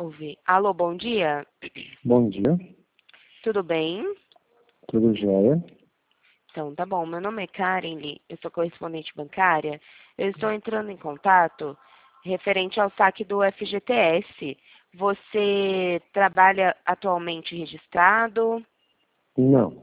ouve. Alô, bom dia. Bom dia, Tudo bem? tudo jóia? Então, tá bom. Meu nome é Karen Lee, eu sou correspondente bancária. Eu estou entrando em contato referente ao saque do FGTS. Você trabalha atualmente registrado? Não.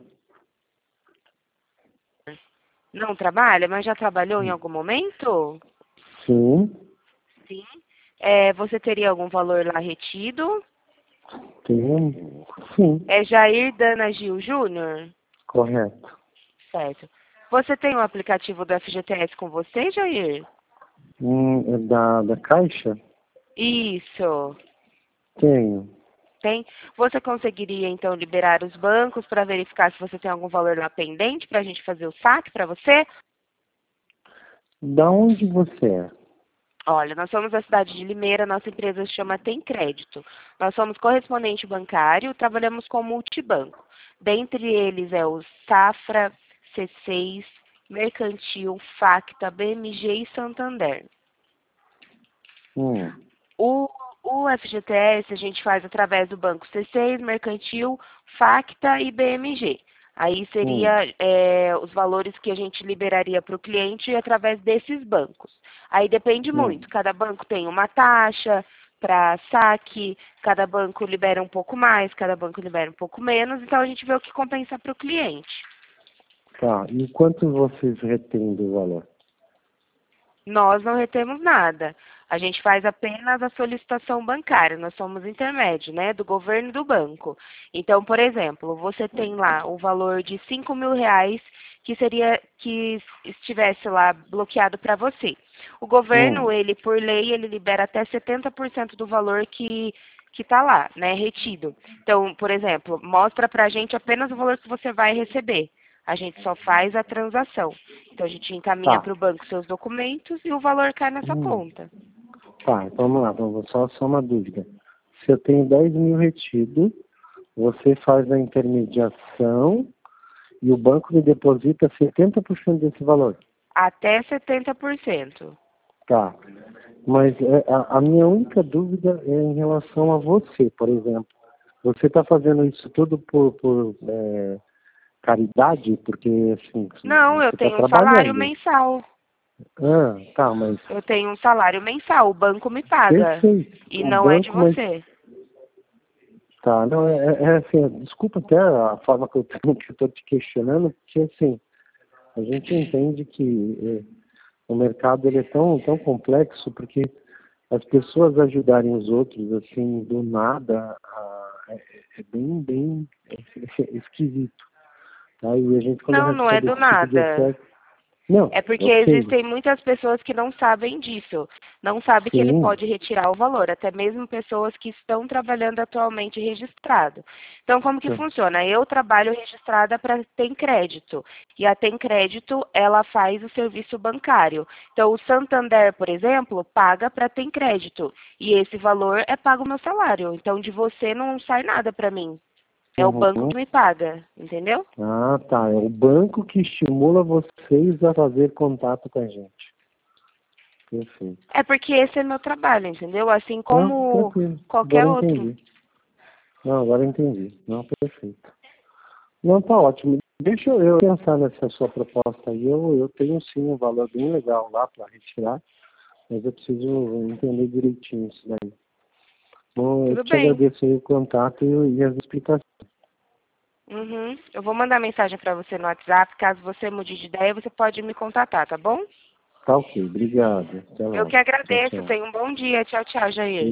Não trabalha, mas já trabalhou em algum momento? Sim, Sim. Você teria algum valor lá retido? tenho. Sim, É Jair Dana Gil Júnior? correto. Certo. Você tem o aplicativo do FGTS com você, Jair? É da Caixa? Isso. Tenho. Tem? Você conseguiria, então, liberar os bancos para verificar se você tem algum valor lá pendente para a gente fazer o saque para você? Da onde você é? Olha, nós somos da cidade de Limeira, nossa empresa se chama Tem Crédito. Nós somos correspondente bancário, trabalhamos com multibanco. Dentre eles é o Safra, C6, Mercantil, Facta, BMG e Santander. Hum, O, o FGTS a gente faz através do banco C6, Mercantil, Facta e BMG. Aí hum, seria os valores que a gente liberaria para o cliente através desses bancos. Aí depende muito, hum. cada banco tem uma taxa para saque, cada banco libera um pouco mais, cada banco libera um pouco menos, então a gente vê o que compensa para o cliente. Tá, e quanto vocês retêm do valor? Nós não retemos nada. A gente faz apenas a solicitação bancária. Nós somos intermédio, né, do governo e do banco. Então, por exemplo, você tem lá o valor de R$ 5.000 que estivesse lá bloqueado para você. O governo, Hum, ele, por lei, ele libera até 70% do valor que está lá, né, retido. Então, por exemplo, mostra para a gente apenas o valor que você vai receber. A gente só faz a transação. Então, a gente encaminha tá. para o banco seus documentos e o valor cai na sua Hum, conta. tá, então vamos lá, só uma dúvida. Se eu tenho 10 mil retido, você faz a intermediação e o banco me deposita 70% desse valor. Até 70%. Tá. Mas a minha única dúvida é em relação a você, por exemplo. Você está fazendo isso tudo por caridade? Porque, assim, Não, eu você está tenho um salário trabalhando. mensal. Ah, tá, mas Eu tenho um salário mensal. O banco me paga. perfeito. E O não é de banco, mas você. tá, não, é assim, desculpa até a forma que eu tenho, que eu estou te questionando, porque assim, a gente entende que o mercado ele é tão complexo, porque as pessoas ajudarem os outros assim do nada é bem esquisito, tá? E a gente quando Não, não é recebe do esse tipo de nada. oferta, não, É porque eu sei, existem muitas pessoas que não sabem disso. Não sabem que ele sim, pode retirar o valor, até mesmo pessoas que estão trabalhando atualmente registrado. Então, como que tá. funciona? Eu trabalho registrada para Tem Crédito. E a Tem Crédito, ela faz o serviço bancário. Então, o Santander, por exemplo, paga para Tem Crédito. E esse valor é pago no meu salário. Então, de você não sai nada para mim. É o banco Uhum. que me paga, entendeu? Ah, tá, é o banco que estimula vocês a fazer contato com a gente. Perfeito. É porque esse é meu trabalho, entendeu? Assim Não, como tranquilo, qualquer agora outro. entendi. Não, agora entendi. Não, perfeito. Não, tá ótimo. Deixa eu pensar nessa sua proposta aí. Eu tenho sim um valor bem legal lá para retirar, mas eu preciso entender direitinho isso daí. Bom, eu Tudo te bem. agradeço aí o contato e as explicações. Uhum. Eu vou mandar mensagem para você no WhatsApp. Caso você mude de ideia, você pode me contatar, tá bom? Tá ok, obrigado. Até Eu que logo. Tchau, agradeço. tchau. Tenha um bom dia. Tchau, tchau, Jair.